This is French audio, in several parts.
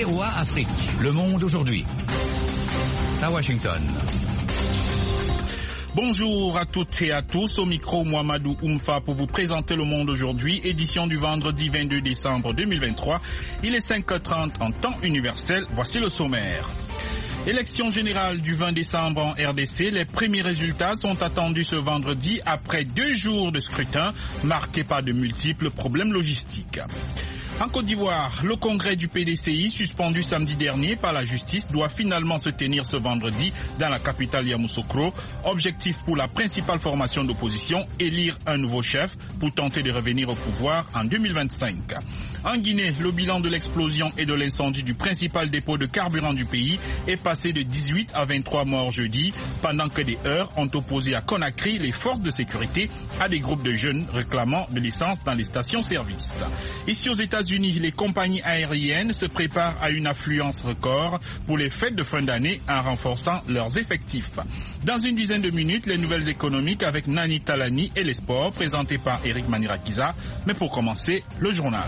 VOA Afrique. Le monde aujourd'hui. À Washington. Bonjour à toutes et à tous, au micro Mohamedou Oumfa pour vous présenter Le Monde aujourd'hui, édition du vendredi 22 décembre 2023. Il est 5h30 en temps universel, voici le sommaire. Élection générale du 20 décembre en RDC, les premiers résultats sont attendus ce vendredi après 2 jours de scrutin marqués par de multiples problèmes logistiques. En Côte d'Ivoire, le congrès du PDCI, suspendu samedi dernier par la justice, doit finalement se tenir ce vendredi dans la capitale Yamoussoukro. Objectif pour la principale formation d'opposition, élire un nouveau chef pour tenter de revenir au pouvoir en 2025. En Guinée, le bilan de l'explosion et de l'incendie du principal dépôt de carburant du pays est passé de 18 à 23 morts jeudi, pendant que des heurts ont opposé à Conakry les forces de sécurité à des groupes de jeunes réclamant de l'essence dans les stations-service. Ici aux États-Unis, les compagnies aériennes se préparent à une affluence record pour les fêtes de fin d'année en renforçant leurs effectifs. Dans une dizaine de minutes, les nouvelles économiques avec Nani Talani et les sports présentés par Eric Manirakiza. Mais pour commencer, le journal.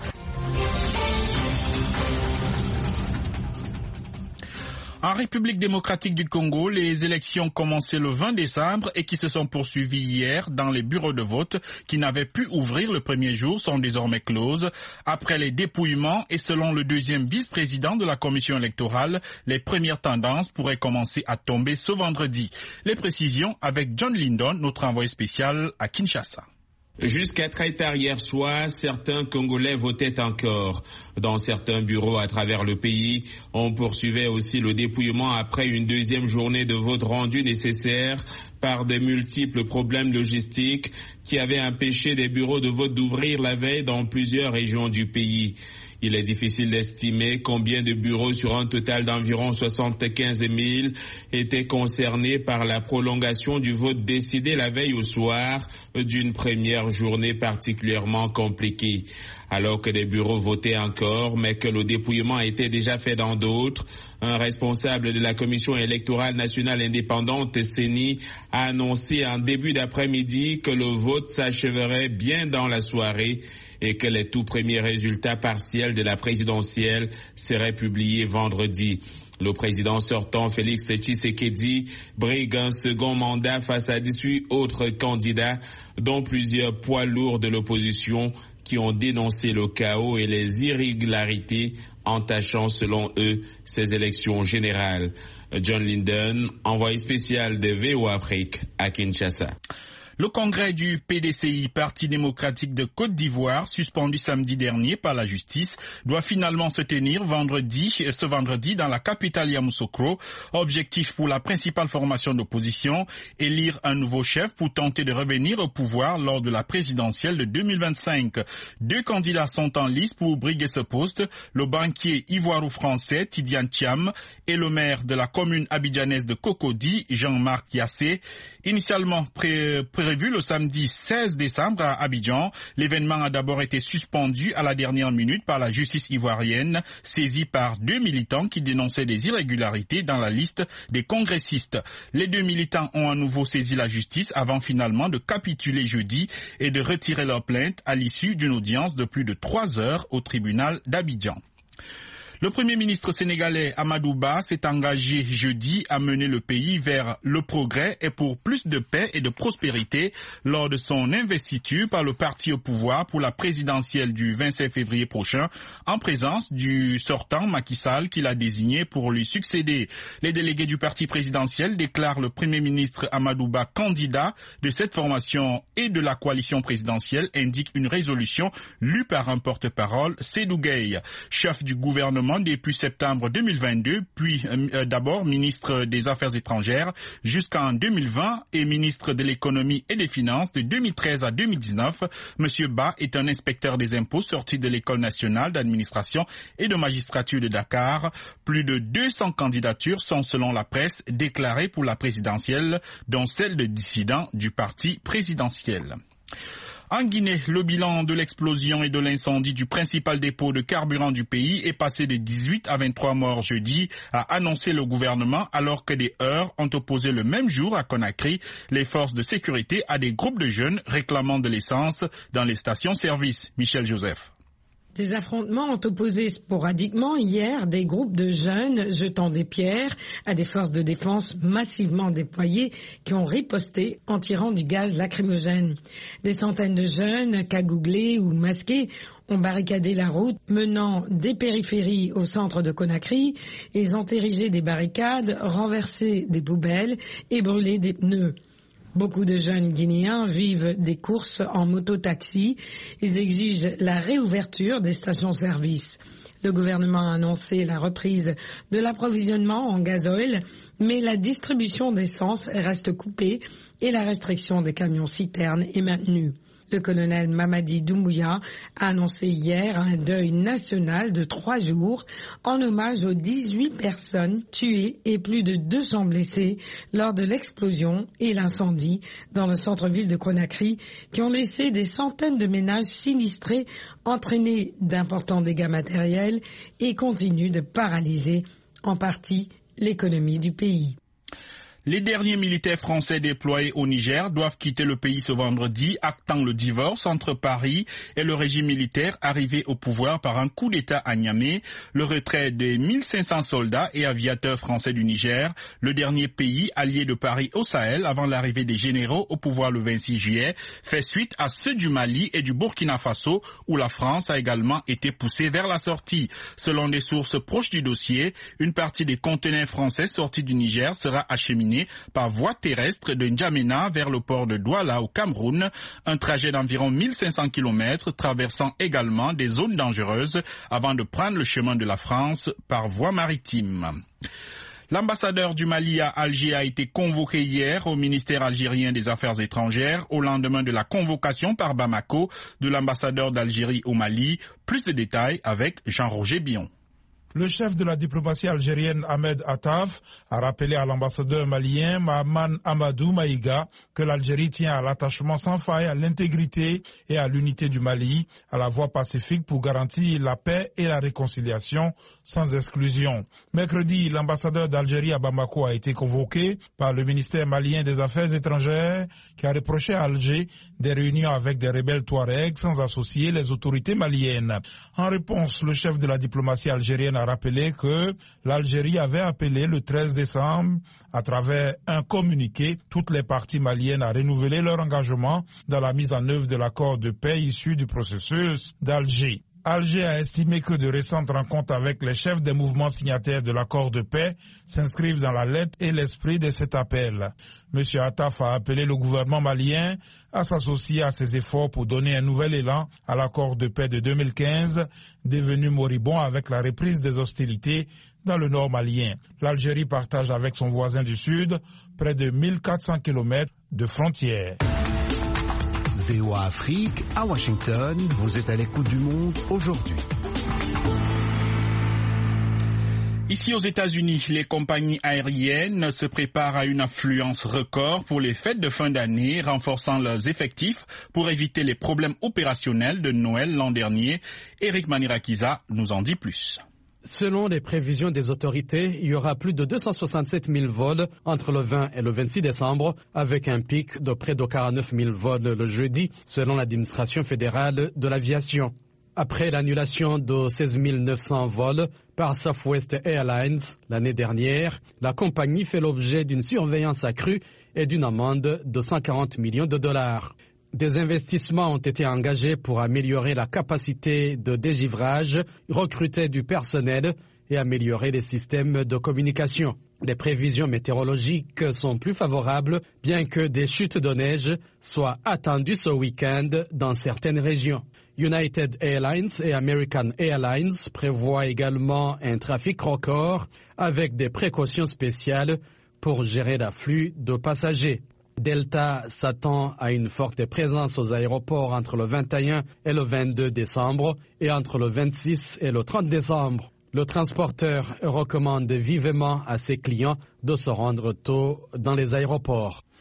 En République démocratique du Congo, les élections commencées le 20 décembre et qui se sont poursuivies hier dans les bureaux de vote qui n'avaient pu ouvrir le premier jour sont désormais closes. Après les dépouillements et selon le deuxième vice-président de la commission électorale, les premières tendances pourraient commencer à tomber ce vendredi. Les précisions avec John Lindon, notre envoyé spécial à Kinshasa. Jusqu'à très tard hier soir, certains Congolais votaient encore. Dans certains bureaux à travers le pays, on poursuivait aussi le dépouillement après une deuxième journée de vote rendue nécessaire par de multiples problèmes logistiques qui avaient empêché des bureaux de vote d'ouvrir la veille dans plusieurs régions du pays. Il est difficile d'estimer combien de bureaux sur un total d'environ 75 000 étaient concernés par la prolongation du vote décidé la veille au soir d'une première journée particulièrement compliquée. Alors que des bureaux votaient encore, mais que le dépouillement était déjà fait dans d'autres, un responsable de la Commission électorale nationale indépendante, CENI, a annoncé en début d'après-midi que le vote s'achèverait bien dans la soirée et que les tout premiers résultats partiels de la présidentielle seraient publiés vendredi. Le président sortant, Félix Tshisekedi, brigue un second mandat face à 18 autres candidats, dont plusieurs poids lourds de l'opposition qui ont dénoncé le chaos et les irrégularités entachant, selon eux, ces élections générales. John Linden, envoyé spécial de VOA Afrique à Kinshasa. Le congrès du PDCI, Parti démocratique de Côte d'Ivoire, suspendu samedi dernier par la justice, doit finalement se tenir ce vendredi dans la capitale Yamoussoukro. Objectif pour la principale formation d'opposition, élire un nouveau chef pour tenter de revenir au pouvoir lors de la présidentielle de 2025. 2 candidats sont en lice pour briguer ce poste, le banquier ivoiro-français Tidiane Thiam et le maire de la commune abidjanaise de Cocody, Jean-Marc Yassé. Initialement prévu le samedi 16 décembre à Abidjan, l'événement a d'abord été suspendu à la dernière minute par la justice ivoirienne, saisie par 2 militants qui dénonçaient des irrégularités dans la liste des congressistes. Les 2 militants ont à nouveau saisi la justice avant finalement de capituler jeudi et de retirer leur plainte à l'issue d'une audience de plus de 3 heures au tribunal d'Abidjan. Le Premier ministre sénégalais Amadou Ba s'est engagé jeudi à mener le pays vers le progrès et pour plus de paix et de prospérité lors de son investiture par le parti au pouvoir pour la présidentielle du 27 février prochain, en présence du sortant Macky Sall qu'il a désigné pour lui succéder. Les délégués du parti présidentiel déclarent le Premier ministre Amadou Ba candidat de cette formation et de la coalition présidentielle, indique une résolution lue par un porte-parole, Seydou Gueye, chef du gouvernement depuis septembre 2022, puis d'abord ministre des Affaires étrangères jusqu'en 2020 et ministre de l'économie et des finances de 2013 à 2019. Monsieur Ba est un inspecteur des impôts sorti de l'École nationale d'administration et de magistrature de Dakar. Plus de 200 candidatures sont, selon la presse, déclarées pour la présidentielle, dont celle de dissidents du parti présidentiel. En Guinée, le bilan de l'explosion et de l'incendie du principal dépôt de carburant du pays est passé de 18 à 23 morts jeudi, a annoncé le gouvernement, alors que des heurts ont opposé le même jour à Conakry les forces de sécurité à des groupes de jeunes réclamant de l'essence dans les stations-service. Michel Joseph. Des affrontements ont opposé sporadiquement hier des groupes de jeunes jetant des pierres à des forces de défense massivement déployées qui ont riposté en tirant du gaz lacrymogène. Des centaines de jeunes, cagoulés ou masqués, ont barricadé la route menant des périphéries au centre de Conakry. Ils ont érigé des barricades, renversé des poubelles et brûlé des pneus. Beaucoup de jeunes Guinéens vivent des courses en moto-taxi. Ils exigent la réouverture des stations-service. Le gouvernement a annoncé la reprise de l'approvisionnement en gasoil, mais la distribution d'essence reste coupée et la restriction des camions-citernes est maintenue. Le colonel Mamadi Doumbouya a annoncé hier un deuil national de 3 jours en hommage aux 18 personnes tuées et plus de 200 blessés lors de l'explosion et l'incendie dans le centre-ville de Conakry qui ont laissé des centaines de ménages sinistrés, entraîné d'importants dégâts matériels et continuent de paralyser en partie l'économie du pays. Les derniers militaires français déployés au Niger doivent quitter le pays ce vendredi, actant le divorce entre Paris et le régime militaire arrivé au pouvoir par un coup d'État à Niamey, le retrait des 1500 soldats et aviateurs français du Niger, le dernier pays allié de Paris au Sahel avant l'arrivée des généraux au pouvoir le 26 juillet, fait suite à ceux du Mali et du Burkina Faso où la France a également été poussée vers la sortie. Selon des sources proches du dossier, une partie des conteneurs français sortis du Niger sera acheminée par voie terrestre de N'Djamena vers le port de Douala au Cameroun, un trajet d'environ 1500 km traversant également des zones dangereuses avant de prendre le chemin de la France par voie maritime. L'ambassadeur du Mali à Alger a été convoqué hier au ministère algérien des Affaires étrangères au lendemain de la convocation par Bamako de l'ambassadeur d'Algérie au Mali. Plus de détails avec Jean-Roger Bion. Le chef de la diplomatie algérienne Ahmed Attaf a rappelé à l'ambassadeur malien Mahaman Amadou Maïga que l'Algérie tient à l'attachement sans faille à l'intégrité et à l'unité du Mali, à la voie pacifique pour garantir la paix et la réconciliation sans exclusion. Mercredi, l'ambassadeur d'Algérie à Bamako a été convoqué par le ministère malien des Affaires étrangères qui a reproché à Alger des réunions avec des rebelles Touaregs sans associer les autorités maliennes. En réponse, le chef de la diplomatie algérienne a rappelé que l'Algérie avait appelé le 13 décembre, à travers un communiqué, toutes les parties maliennes à renouveler leur engagement dans la mise en œuvre de l'accord de paix issu du processus d'Alger. Alger a estimé que de récentes rencontres avec les chefs des mouvements signataires de l'accord de paix s'inscrivent dans la lettre et l'esprit de cet appel. M. Attaf a appelé le gouvernement malien à s'associer à ces efforts pour donner un nouvel élan à l'accord de paix de 2015, devenu moribond avec la reprise des hostilités dans le nord malien. L'Algérie partage avec son voisin du sud près de 1400 km de frontières. VOA Afrique, à Washington, vous êtes à l'écoute du monde aujourd'hui. Ici aux États-Unis, les compagnies aériennes se préparent à une affluence record pour les fêtes de fin d'année, renforçant leurs effectifs pour éviter les problèmes opérationnels de Noël l'an dernier. Eric Manirakiza nous en dit plus. Selon les prévisions des autorités, il y aura plus de 267 000 vols entre le 20 et le 26 décembre, avec un pic de près de 49 000 vols le jeudi, selon l'administration fédérale de l'aviation. Après l'annulation de 16 900 vols par Southwest Airlines l'année dernière, la compagnie fait l'objet d'une surveillance accrue et d'une amende de 140 millions de dollars. Des investissements ont été engagés pour améliorer la capacité de dégivrage, recruter du personnel et améliorer les systèmes de communication. Les prévisions météorologiques sont plus favorables, bien que des chutes de neige soient attendues ce week-end dans certaines régions. United Airlines et American Airlines prévoient également un trafic record avec des précautions spéciales pour gérer l'afflux de passagers. Delta s'attend à une forte présence aux aéroports entre le 21 et le 22 décembre et entre le 26 et le 30 décembre. Le transporteur recommande vivement à ses clients de se rendre tôt dans les aéroports.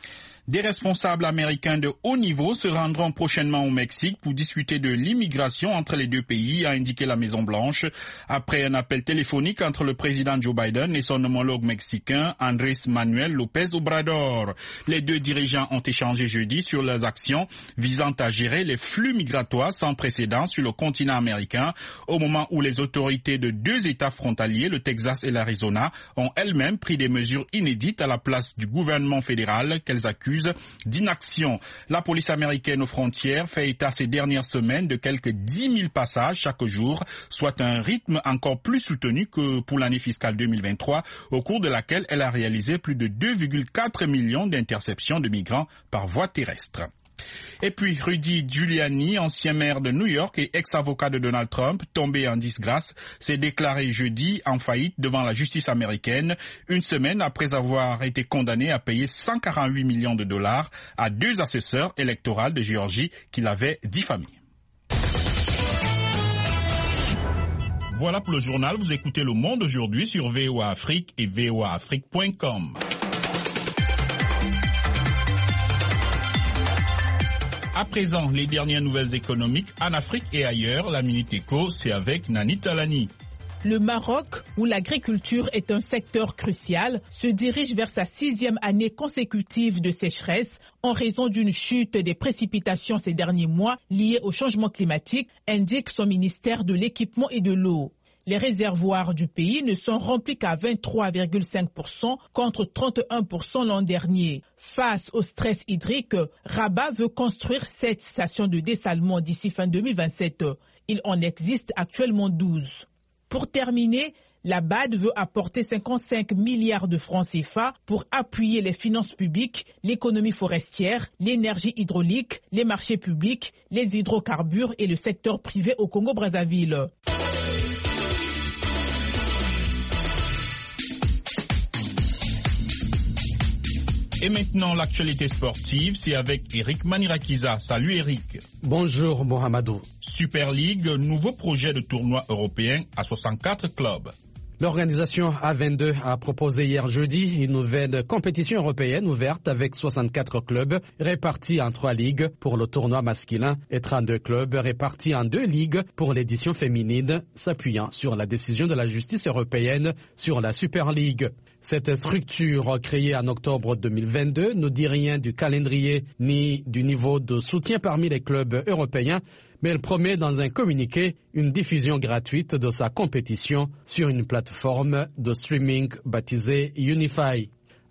Des responsables américains de haut niveau se rendront prochainement au Mexique pour discuter de l'immigration entre les deux pays, a indiqué la Maison-Blanche, après un appel téléphonique entre le président Joe Biden et son homologue mexicain Andrés Manuel López Obrador. Les deux dirigeants ont échangé jeudi sur leurs actions visant à gérer les flux migratoires sans précédent sur le continent américain, au moment où les autorités de deux États frontaliers, le Texas et l'Arizona, ont elles-mêmes pris des mesures inédites à la place du gouvernement fédéral qu'elles accusent d'inaction. La police américaine aux frontières fait état ces dernières semaines de quelques 10 000 passages chaque jour, soit un rythme encore plus soutenu que pour l'année fiscale 2023, au cours de laquelle elle a réalisé plus de 2,4 millions d'interceptions de migrants par voie terrestre. Et puis Rudy Giuliani, ancien maire de New York et ex-avocat de Donald Trump, tombé en disgrâce, s'est déclaré jeudi en faillite devant la justice américaine, une semaine après avoir été condamné à payer 148 millions de dollars à deux assesseurs électoraux de Géorgie qui l'avaient diffamé. Voilà pour le journal, vous écoutez Le Monde aujourd'hui sur VOA Afrique et voaafrique.com. À présent, les dernières nouvelles économiques en Afrique et ailleurs, la Minute Éco, c'est avec Nani Talani. Le Maroc, où l'agriculture est un secteur crucial, se dirige vers sa 6e année consécutive de sécheresse en raison d'une chute des précipitations ces derniers mois liées au changement climatique, indique son ministère de l'Équipement et de l'Eau. Les réservoirs du pays ne sont remplis qu'à 23,5% contre 31% l'an dernier. Face au stress hydrique, Rabat veut construire 7 stations de dessalement d'ici fin 2027. Il en existe actuellement 12. Pour terminer, la BAD veut apporter 55 milliards de francs CFA pour appuyer les finances publiques, l'économie forestière, l'énergie hydraulique, les marchés publics, les hydrocarbures et le secteur privé au Congo-Brazzaville. Et maintenant, l'actualité sportive, c'est avec Eric Manirakiza. Salut Eric. Bonjour Mohamedou. Super League, nouveau projet de tournoi européen à 64 clubs. L'organisation A22 a proposé hier jeudi une nouvelle compétition européenne ouverte avec 64 clubs répartis en 3 ligues pour le tournoi masculin et 32 clubs répartis en 2 ligues pour l'édition féminine, s'appuyant sur la décision de la justice européenne sur la Super League. Cette structure créée en octobre 2022 ne dit rien du calendrier ni du niveau de soutien parmi les clubs européens, mais elle promet dans un communiqué une diffusion gratuite de sa compétition sur une plateforme de streaming baptisée Unify.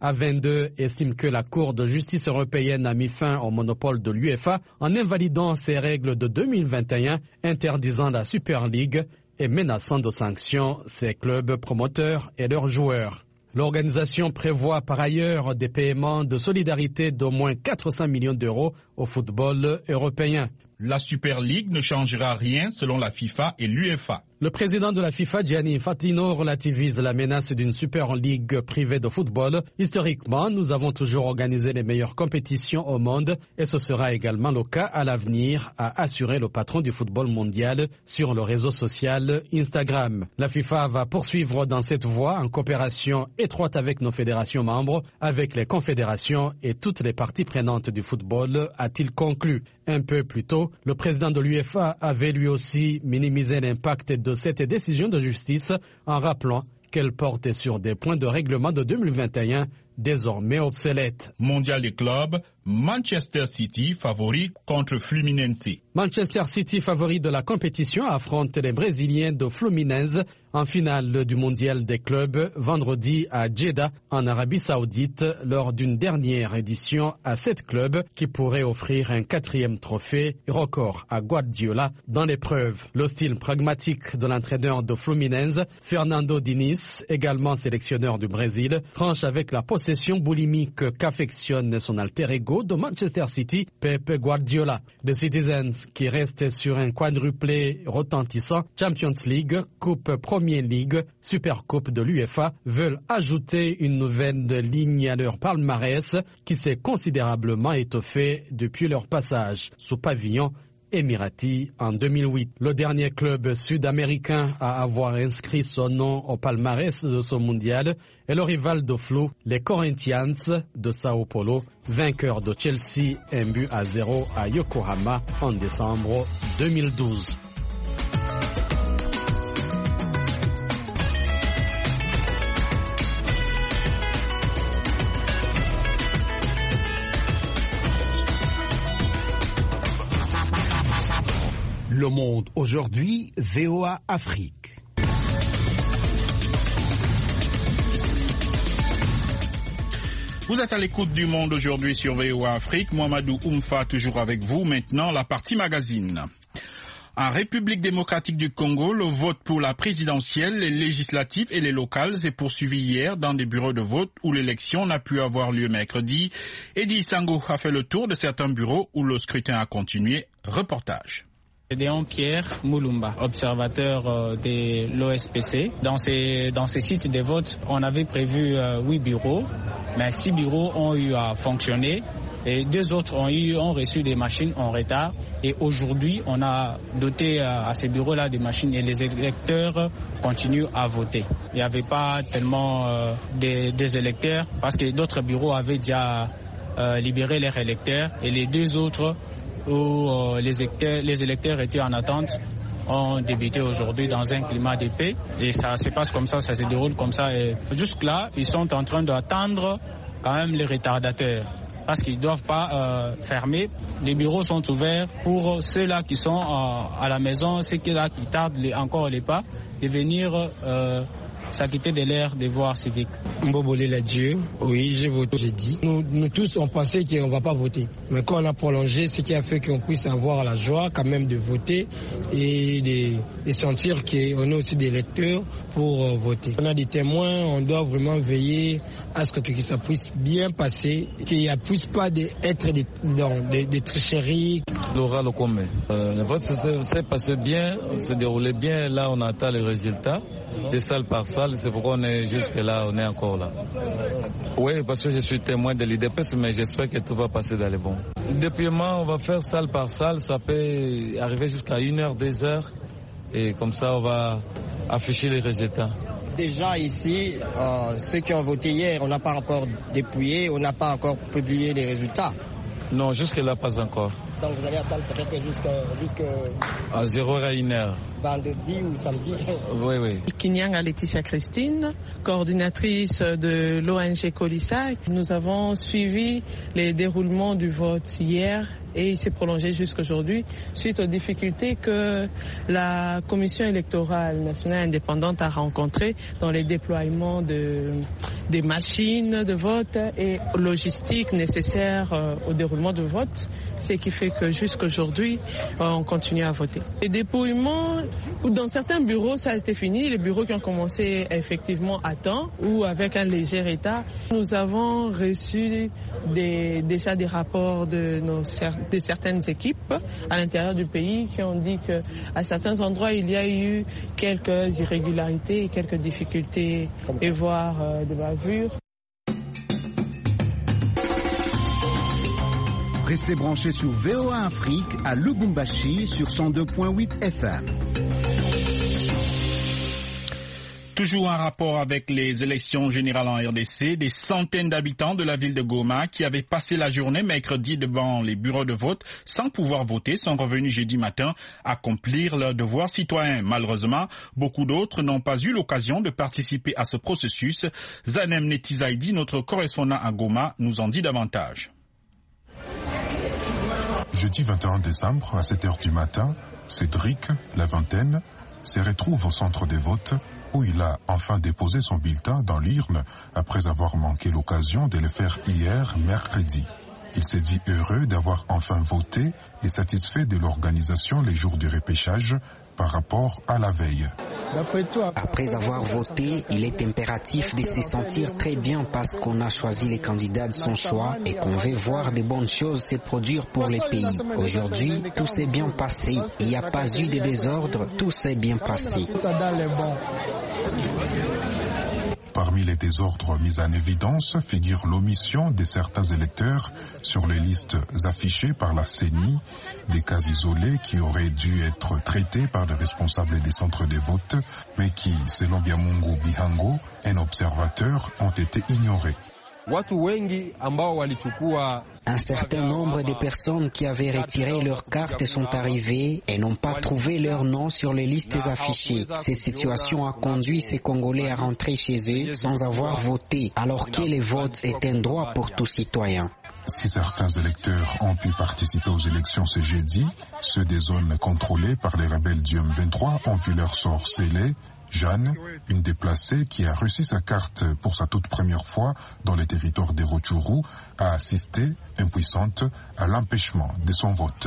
A22 estime que la Cour de justice européenne a mis fin au monopole de l'UEFA en invalidant ses règles de 2021 interdisant la Super League et menaçant de sanctions ses clubs promoteurs et leurs joueurs. L'organisation prévoit par ailleurs des paiements de solidarité d'au moins 400 millions d'euros au football européen. La Super League ne changera rien selon la FIFA et l'UEFA. Le président de la FIFA, Gianni Infantino, relativise la menace d'une Super League privée de football. Historiquement, nous avons toujours organisé les meilleures compétitions au monde et ce sera également le cas à l'avenir, a assuré le patron du football mondial sur le réseau social Instagram. La FIFA va poursuivre dans cette voie en coopération étroite avec nos fédérations membres, avec les confédérations et toutes les parties prenantes du football, a-t-il conclu. Un peu plus tôt, le président de l'UEFA avait lui aussi minimisé l'impact de cette décision de justice en rappelant qu'elle portait sur des points de règlement de 2021 désormais obsolètes. Mondial des clubs, Manchester City favori contre Fluminense. Manchester City, favori de la compétition, affronte les Brésiliens de Fluminense en finale du mondial des clubs vendredi à Jeddah en Arabie Saoudite lors d'une dernière édition à 7 clubs qui pourrait offrir un 4e trophée record à Guardiola dans l'épreuve. Le style pragmatique de l'entraîneur de Fluminense, Fernando Diniz, également sélectionneur du Brésil, tranche avec la possession boulimique qu'affectionne son alter ego de Manchester City, Pep Guardiola. Les Citizens, qui restent sur un quadruplé retentissant, Champions League, Coupe Premier League, Super Coupe de l'UEFA, veulent ajouter une nouvelle ligne à leur palmarès qui s'est considérablement étoffée depuis leur passage sous pavillon émirati en 2008. Le dernier club sud-américain à avoir inscrit son nom au palmarès de ce mondial est le rival de Flo, les Corinthians de Sao Paulo, vainqueurs de Chelsea 1-0 à Yokohama en décembre 2012. Le Monde aujourd'hui, VOA Afrique. Vous êtes à l'écoute du Monde aujourd'hui sur VOA Afrique. Mohamedou Oumfa toujours avec vous. Maintenant, la partie magazine. En République démocratique du Congo, le vote pour la présidentielle, les législatives et les locales s'est poursuivi hier dans des bureaux de vote où l'élection n'a pu avoir lieu mercredi. Eddie Sango a fait le tour de certains bureaux où le scrutin a continué. Reportage. Gédéon Pierre Moulumba, observateur de l'OSPC. Dans ces sites de vote, on avait prévu 8 bureaux, mais 6 bureaux ont eu à fonctionner et 2 autres ont reçu des machines en retard. Et aujourd'hui, on a doté à ces bureaux-là des machines et les électeurs continuent à voter. Il n'y avait pas tellement des électeurs parce que d'autres bureaux avaient déjà libéré leurs électeurs et les 2 autres où les électeurs étaient en attente ont débuté aujourd'hui dans un climat de paix et ça se passe comme ça se déroule comme ça et jusque-là ils sont en train d'attendre quand même les retardateurs parce qu'ils ne doivent pas fermer. Les bureaux sont ouverts pour ceux-là qui sont à la maison, ceux-là qui tardent encore les pas de venir s'acquitter de leur devoir civique. Mbobolé la Dieu, oui, j'ai voté, j'ai dit. Nous tous, on pensait qu'on ne va pas voter. Mais quand on a prolongé, ce qui a fait qu'on puisse avoir la joie quand même de voter et de sentir qu'on est aussi des lecteurs pour voter. On a des témoins, on doit vraiment veiller à ce que ça puisse bien passer, qu'il n'y puisse pas être des tricheries. Laura Locomé. Le vote s'est passé bien, s'est déroulé bien. Là, on attend les résultats. De salle par salle, c'est pourquoi on est jusque là, on est encore là. Oui, parce que je suis témoin de l'IDPS, mais j'espère que tout va passer dans les bons. Dépouillement, on va faire salle par salle, ça peut arriver jusqu'à 1h, 2h, et comme ça on va afficher les résultats. Déjà ici, ceux qui ont voté hier, on n'a pas encore dépouillé, on n'a pas encore publié les résultats. Non, jusque-là, pas encore. Donc vous allez attendre peut-être jusqu'à... À 0h à 1h. Vendredi ou samedi. Oui. Kinyanga Laetitia Christine, coordinatrice de l'ONG Colissa. Nous avons suivi les déroulements du vote hier et il s'est prolongé jusqu'aujourd'hui suite aux difficultés que la Commission électorale nationale indépendante a rencontrées dans les déploiements des machines de vote et logistique nécessaires au déroulement du vote, ce qui fait que jusqu'aujourd'hui, on continue à voter. Les dépouillements, dans certains bureaux, ça a été fini, les bureaux qui ont commencé effectivement à temps ou avec un léger retard. Nous avons reçu déjà des rapports de certaines équipes à l'intérieur du pays qui ont dit qu'à certains endroits, il y a eu quelques irrégularités et quelques difficultés et voire de bavures. Restez branchés sur VOA Afrique à Lubumbashi sur 102.8 FM. Toujours en rapport avec les élections générales en RDC, des centaines d'habitants de la ville de Goma qui avaient passé la journée mercredi devant les bureaux de vote sans pouvoir voter sont revenus jeudi matin accomplir leur devoir citoyen. Malheureusement, beaucoup d'autres n'ont pas eu l'occasion de participer à ce processus. Zanem Netizaidi, notre correspondant à Goma, nous en dit davantage. Jeudi 21 décembre, à 7h du matin, Cédric, la vingtaine, se retrouve au centre des votes où il a enfin déposé son bulletin dans l'urne après avoir manqué l'occasion de le faire hier, mercredi. Il s'est dit heureux d'avoir enfin voté et satisfait de l'organisation les jours du repêchage par rapport à la veille. Après avoir voté, il est impératif de se sentir très bien parce qu'on a choisi les candidats de son choix et qu'on veut voir de bonnes choses se produire pour le pays. Aujourd'hui, tout s'est bien passé. Il n'y a pas eu de désordre, tout s'est bien passé. Parmi les désordres mis en évidence figure l'omission de certains électeurs sur les listes affichées par la CENI, des cas isolés qui auraient dû être traités par les responsables des centres de vote, mais qui, selon Biamungu Bihango, un observateur, ont été ignorés. Un certain nombre de personnes qui avaient retiré leurs cartes sont arrivées et n'ont pas trouvé leur nom sur les listes affichées. Cette situation a conduit ces Congolais à rentrer chez eux sans avoir voté, alors que le vote est un droit pour tout citoyen. Si certains électeurs ont pu participer aux élections ce jeudi, ceux des zones contrôlées par les rebelles du M23 ont vu leur sort scellé. Jeanne, une déplacée qui a reçu sa carte pour sa toute première fois dans les territoires des Rutshuru, a assisté, impuissante, à l'empêchement de son vote.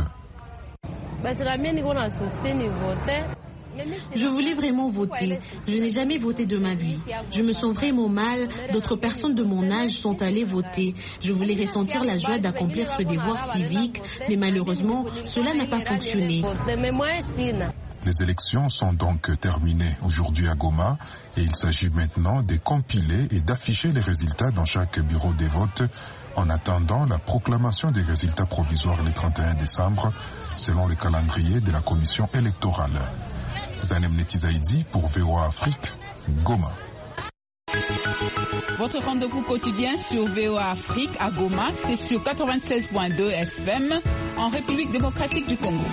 Je voulais vraiment voter. Je n'ai jamais voté de ma vie. Je me sens vraiment mal. D'autres personnes de mon âge sont allées voter. Je voulais ressentir la joie d'accomplir ce devoir civique, mais malheureusement, cela n'a pas fonctionné. Les élections sont donc terminées aujourd'hui à Goma et il s'agit maintenant de compiler et d'afficher les résultats dans chaque bureau de vote en attendant la proclamation des résultats provisoires le 31 décembre selon le calendrier de la commission électorale. Zanem Netizaidi pour VOA Afrique, Goma. Votre rendez-vous quotidien sur VOA Afrique à Goma, c'est sur 96.2 FM en République démocratique du Congo.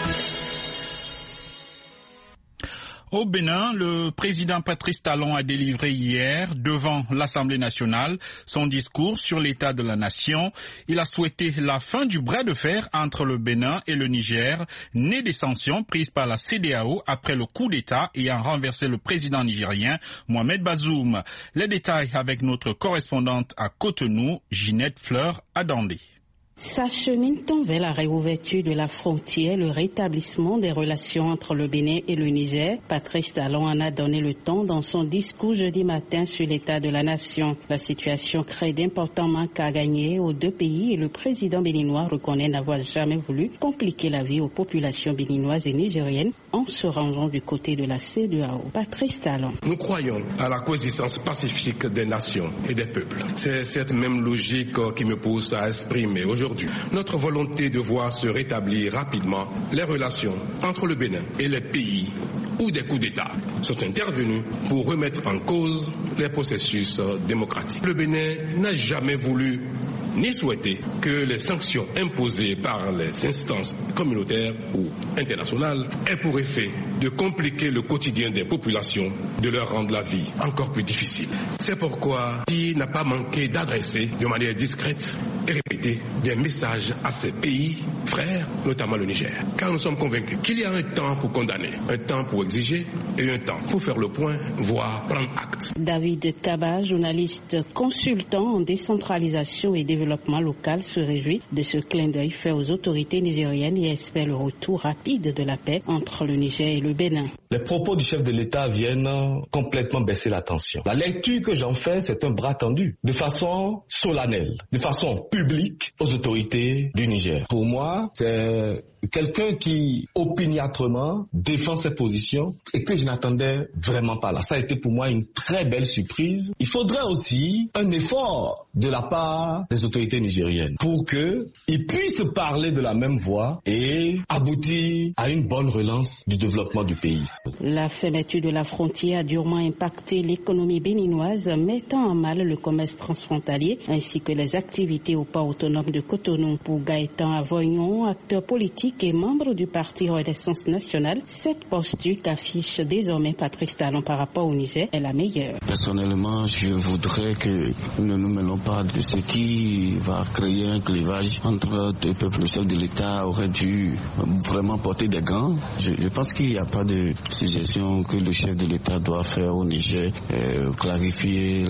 Au Bénin, le président Patrice Talon a délivré hier, devant l'Assemblée nationale, son discours sur l'état de la nation. Il a souhaité la fin du bras de fer entre le Bénin et le Niger, né des sanctions prises par la CEDEAO après le coup d'État ayant renversé le président nigérien Mohamed Bazoum. Les détails avec notre correspondante à Cotonou, Ginette Fleur-Adandé. S'achemine-t-on vers la réouverture de la frontière, le rétablissement des relations entre le Bénin et le Niger? Patrice Talon en a donné le ton dans son discours jeudi matin sur l'état de la nation. La situation crée d'importants manques à gagner aux deux pays et le président béninois reconnaît n'avoir jamais voulu compliquer la vie aux populations béninoises et nigériennes en se rangeant du côté de la CEDEAO. Patrice Talon. Nous croyons à la coexistence pacifique des nations et des peuples. C'est cette même logique qui me pousse à exprimer aujourd'hui notre volonté de voir se rétablir rapidement les relations entre le Bénin et les pays où des coups d'État sont intervenus pour remettre en cause les processus démocratiques. Le Bénin n'a jamais voulu ni souhaité que les sanctions imposées par les instances communautaires ou internationales aient pour effet de compliquer le quotidien des populations, de leur rendre la vie encore plus difficile. C'est pourquoi il n'a pas manqué d'adresser de manière discrète et répétée des messages à ces pays frères, notamment le Niger. Car nous sommes convaincus qu'il y a un temps pour condamner, un temps pour exiger et un temps pour faire le point, voire prendre acte. David Kaba, journaliste consultant en décentralisation et développement local, se réjouit de ce clin d'œil fait aux autorités nigériennes et espère le retour rapide de la paix entre le Niger et le Bénin. Les propos du chef de l'État viennent complètement baisser la tension. La lecture que j'en fais, c'est un bras tendu, de façon solennelle, de façon publique aux autorités du Niger. Pour moi, c'est quelqu'un qui opiniâtrement défend ses positions et que je n'attendais vraiment pas là. Ça a été pour moi une très belle surprise. Il faudrait aussi un effort de la part des autorités nigériennes pour qu'ils puissent parler de la même voix et aboutir à une bonne relance du développement du pays. La fermeture de la frontière a durement impacté l'économie béninoise, mettant en mal le commerce transfrontalier ainsi que les activités au port autonome de Cotonou. Pour Gaëtan Avoignon, acteur politique et membre du parti Renaissance nationale, cette posture qu'affiche désormais Patrice Talon par rapport au Niger est la meilleure. Personnellement, je voudrais que nous ne nous mêlons pas de ce qui va créer un clivage entre deux peuples. Le chef de l'État aurait dû vraiment porter des gants. Je pense qu'il n'y a pas de suggestion que le chef de l'État doit faire au Niger, clarifier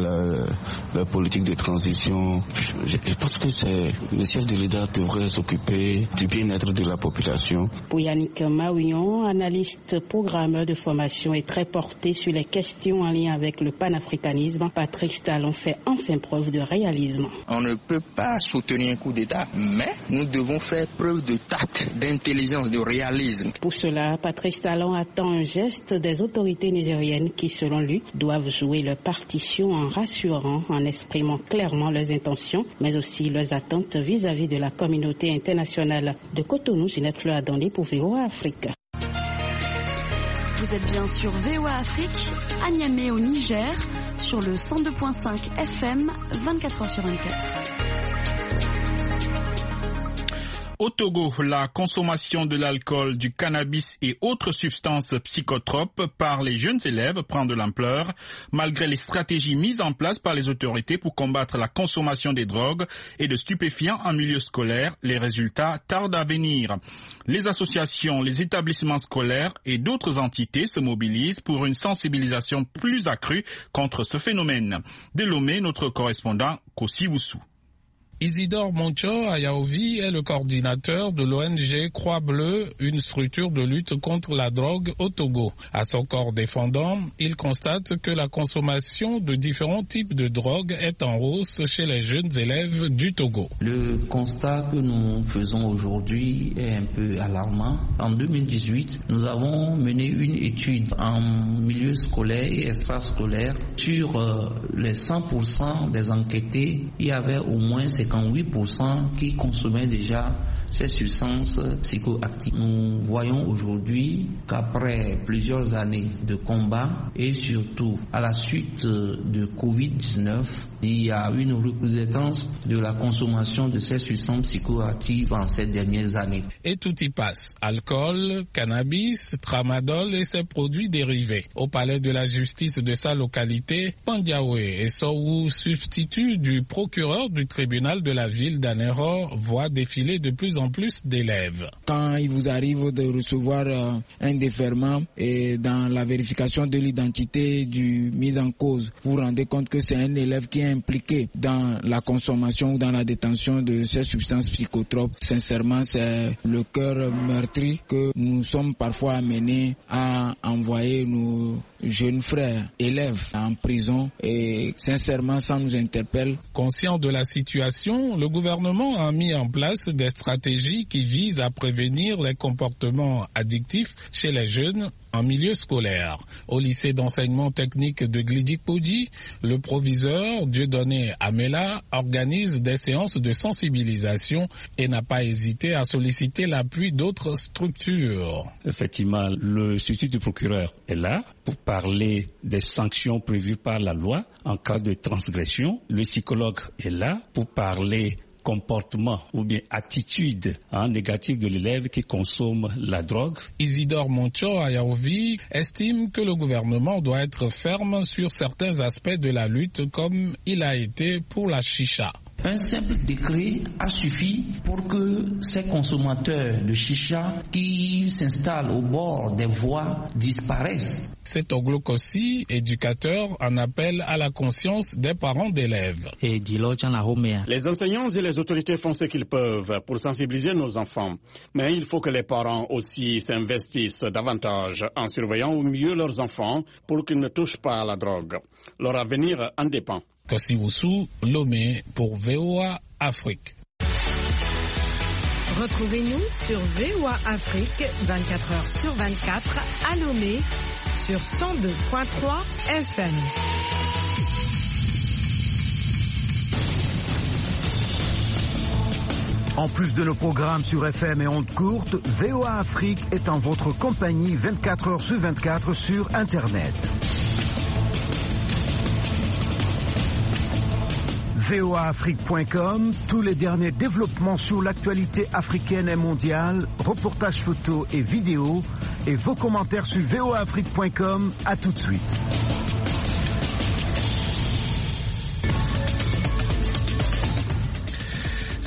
la politique de transition. Je pense que le chef de l'État devrait s'occuper du bien-être de la population. Pour Yannick Maouillon, analyste programmeur de formation, est très porté sur les questions en lien avec le panafricanisme, Patrice Talon fait enfin preuve de réalisme. On ne peut pas soutenir un coup d'État, mais nous devons faire preuve de tact, d'intelligence, de réalisme. Pour cela, Patrice Talon attend un geste des autorités nigériennes qui, selon lui, doivent jouer leur partition en rassurant, en exprimant clairement leurs intentions, mais aussi leurs attentes vis-à-vis de la communauté internationale. De Cotonou, Ginette Fleur Adandé pour VOA Afrique. Vous êtes bien sur VOA Afrique, à Niamey au Niger, sur le 102.5 FM, 24h sur 24. Au Togo, la consommation de l'alcool, du cannabis et autres substances psychotropes par les jeunes élèves prend de l'ampleur. Malgré les stratégies mises en place par les autorités pour combattre la consommation des drogues et de stupéfiants en milieu scolaire, les résultats tardent à venir. Les associations, les établissements scolaires et d'autres entités se mobilisent pour une sensibilisation plus accrue contre ce phénomène. De Lomé, notre correspondant Kossi Woussou. Isidore Moncho Ayaovi est le coordinateur de l'ONG Croix-Bleue, une structure de lutte contre la drogue au Togo. À son corps défendant, il constate que la consommation de différents types de drogues est en hausse chez les jeunes élèves du Togo. Le constat que nous faisons aujourd'hui est un peu alarmant. En 2018, nous avons mené une étude en milieu scolaire et extrascolaire. Sur les 100% des enquêtés, il y avait au moins 58% qui consommaient déjà ces substances psychoactives. Nous voyons aujourd'hui qu'après plusieurs années de combat et surtout à la suite de Covid-19, il y a une recrudescence de la consommation de ces substances psychoactives en ces dernières années. Et tout y passe. Alcool, cannabis, tramadol et ses produits dérivés. Au palais de la justice de sa localité, Pandiaoué et Sowu, substitut du procureur du tribunal de la ville d'Anéro, voient défiler de plus en plus d'élèves. Quand il vous arrive de recevoir un déferment et dans la vérification de l'identité du mis en cause, vous vous rendez compte que c'est un élève qui est impliqué dans la consommation ou dans la détention de ces substances psychotropes. Sincèrement, c'est le cœur meurtri que nous sommes parfois amenés à envoyer nos jeunes frères élèves en prison et sincèrement, ça nous interpelle. Conscient de la situation, le gouvernement a mis en place des stratégies qui visent à prévenir les comportements addictifs chez les jeunes en milieu scolaire. Au lycée d'enseignement technique de Glidikpodi, le proviseur Dieudonné Amela organise des séances de sensibilisation et n'a pas hésité à solliciter l'appui d'autres structures. Effectivement, le substitut du procureur est là pour parler des sanctions prévues par la loi en cas de transgression. Le psychologue est là pour parler comportement ou bien attitude négative de l'élève qui consomme la drogue. Isidore Moncho Ayaovi estime que le gouvernement doit être ferme sur certains aspects de la lutte comme il a été pour la chicha. Un simple décret a suffi pour que ces consommateurs de chicha qui s'installent au bord des voies disparaissent. C'est Oglo Kossi, éducateur, en appelle à la conscience des parents d'élèves. Les enseignants et les autorités font ce qu'ils peuvent pour sensibiliser nos enfants. Mais il faut que les parents aussi s'investissent davantage en surveillant au mieux leurs enfants pour qu'ils ne touchent pas à la drogue. Leur avenir en dépend. Kossi Woussou, Lomé pour VOA Afrique. Retrouvez-nous sur VOA Afrique 24h sur 24 à Lomé sur 102.3 FM. En plus de nos programmes sur FM et ondes courtes, VOA Afrique est en votre compagnie 24h sur 24 sur Internet. voaafrique.com, tous les derniers développements sur l'actualité africaine et mondiale, reportages photos et vidéos, et vos commentaires sur voaafrique.com. À tout de suite.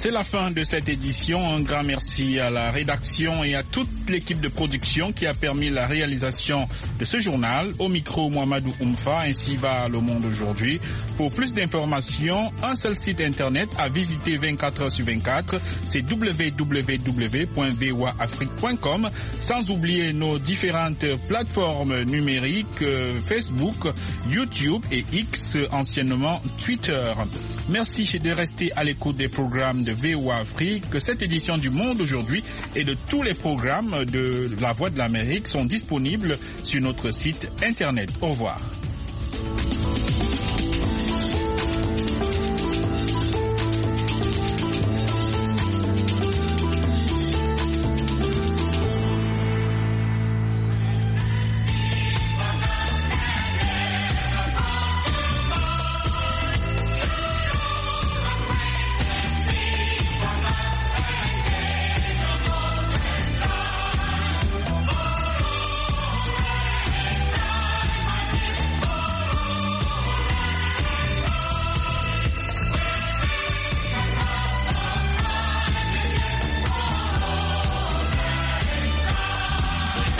C'est la fin de cette édition. Un grand merci à la rédaction et à toute l'équipe de production qui a permis la réalisation de ce journal. Au micro, Mohamedou Oumfa, ainsi va le monde aujourd'hui. Pour plus d'informations, un seul site internet à visiter 24 heures sur 24, c'est www.voaafrique.com, sans oublier nos différentes plateformes numériques, Facebook, YouTube et X, anciennement Twitter. Merci de rester à l'écoute des programmes de VOA Afrique. Cette édition du Monde aujourd'hui et de tous les programmes de La Voix de l'Amérique sont disponibles sur notre site internet. Au revoir.